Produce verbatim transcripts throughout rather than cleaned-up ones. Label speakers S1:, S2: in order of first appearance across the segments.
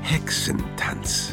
S1: Hexentanz.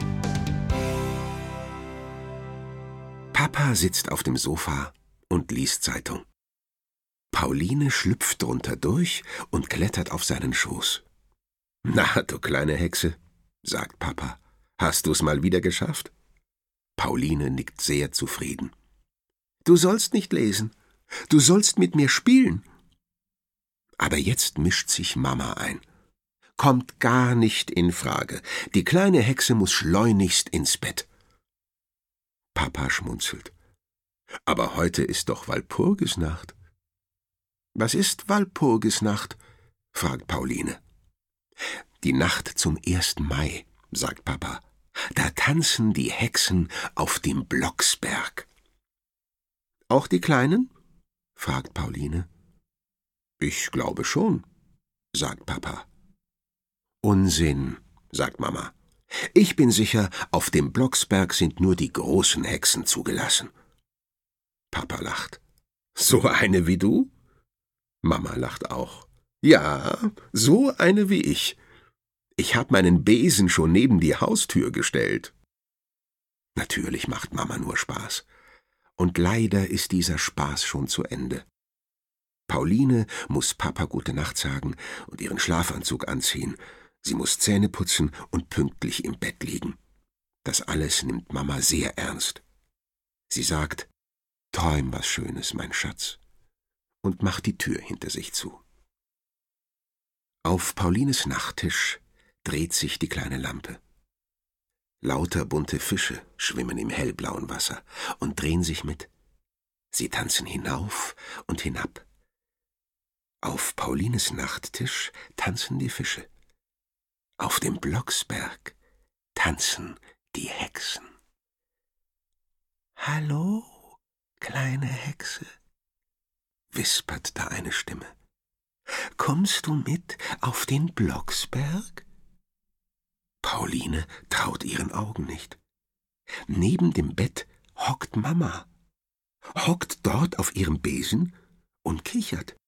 S1: Papa sitzt auf dem Sofa und liest Zeitung. Pauline schlüpft drunter durch und klettert auf seinen Schoß. »Na, du kleine Hexe«, sagt Papa, »hast du's mal wieder geschafft?« Pauline nickt sehr zufrieden. »Du sollst nicht lesen, du sollst mit mir spielen.« Aber jetzt mischt sich Mama ein. »Kommt gar nicht in Frage. Die kleine Hexe muss schleunigst ins Bett.« Papa schmunzelt. »Aber heute ist doch Walpurgisnacht.« »Was ist Walpurgisnacht?« fragt Pauline. »Die Nacht zum ersten Mai«, sagt Papa. »Da tanzen die Hexen auf dem Blocksberg.« »Auch die Kleinen?« fragt Pauline. »Ich glaube schon«, sagt Papa. »Unsinn«, sagt Mama. »Ich bin sicher, auf dem Blocksberg sind nur die großen Hexen zugelassen.« Papa lacht. »So eine wie du?« Mama lacht auch. »Ja, so eine wie ich. Ich hab meinen Besen schon neben die Haustür gestellt.« Natürlich macht Mama nur Spaß. Und leider ist dieser Spaß schon zu Ende. Pauline muss Papa gute Nacht sagen und ihren Schlafanzug anziehen. Sie muss Zähne putzen und pünktlich im Bett liegen. Das alles nimmt Mama sehr ernst. Sie sagt, »Träum was Schönes, mein Schatz«, und macht die Tür hinter sich zu. Auf Paulines Nachttisch dreht sich die kleine Lampe. Lauter bunte Fische schwimmen im hellblauen Wasser und drehen sich mit. Sie tanzen hinauf und hinab. Auf Paulines Nachttisch tanzen die Fische. Auf dem Blocksberg tanzen die Hexen. »Hallo, kleine Hexe«, wispert da eine Stimme. »Kommst du mit auf den Blocksberg?« Pauline traut ihren Augen nicht. Neben dem Bett hockt Mama, hockt dort auf ihrem Besen und kichert.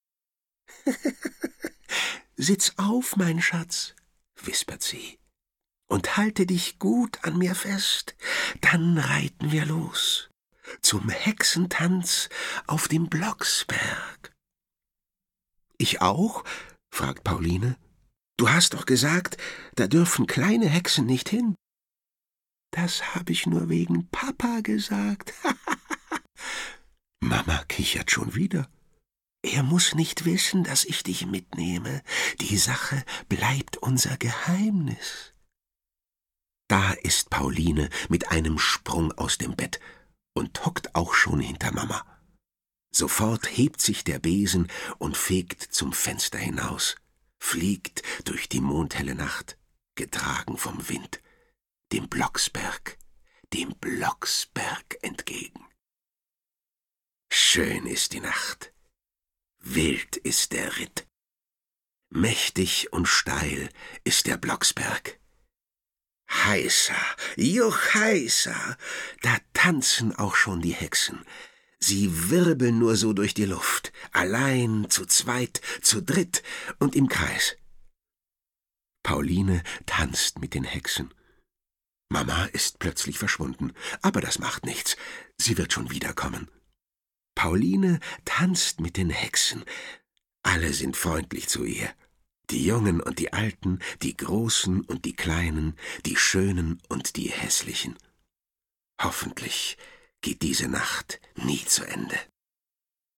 S1: »Sitz auf, mein Schatz«, wispert sie, »und halte dich gut an mir fest, dann reiten wir los zum Hexentanz auf dem Blocksberg.« »Ich auch?« fragt Pauline. »Du hast doch gesagt, da dürfen kleine Hexen nicht hin.« »Das habe ich nur wegen Papa gesagt.« Mama kichert schon wieder. »Er muss nicht wissen, dass ich dich mitnehme. Die Sache bleibt unser Geheimnis.« Da ist Pauline mit einem Sprung aus dem Bett und hockt auch schon hinter Mama. Sofort hebt sich der Besen und fegt zum Fenster hinaus, fliegt durch die mondhelle Nacht, getragen vom Wind, dem Blocksberg, dem Blocksberg entgegen. Schön ist die Nacht, wild ist der Ritt, mächtig und steil ist der Blocksberg. Heißa, juchheißa, da tanzen auch schon die Hexen. Sie wirbeln nur so durch die Luft, allein, zu zweit, zu dritt und im Kreis. Pauline tanzt mit den Hexen. Mama ist plötzlich verschwunden, aber das macht nichts, sie wird schon wiederkommen. Pauline tanzt mit den Hexen. Alle sind freundlich zu ihr. Die Jungen und die Alten, die Großen und die Kleinen, die Schönen und die Hässlichen. Hoffentlich geht diese Nacht nie zu Ende.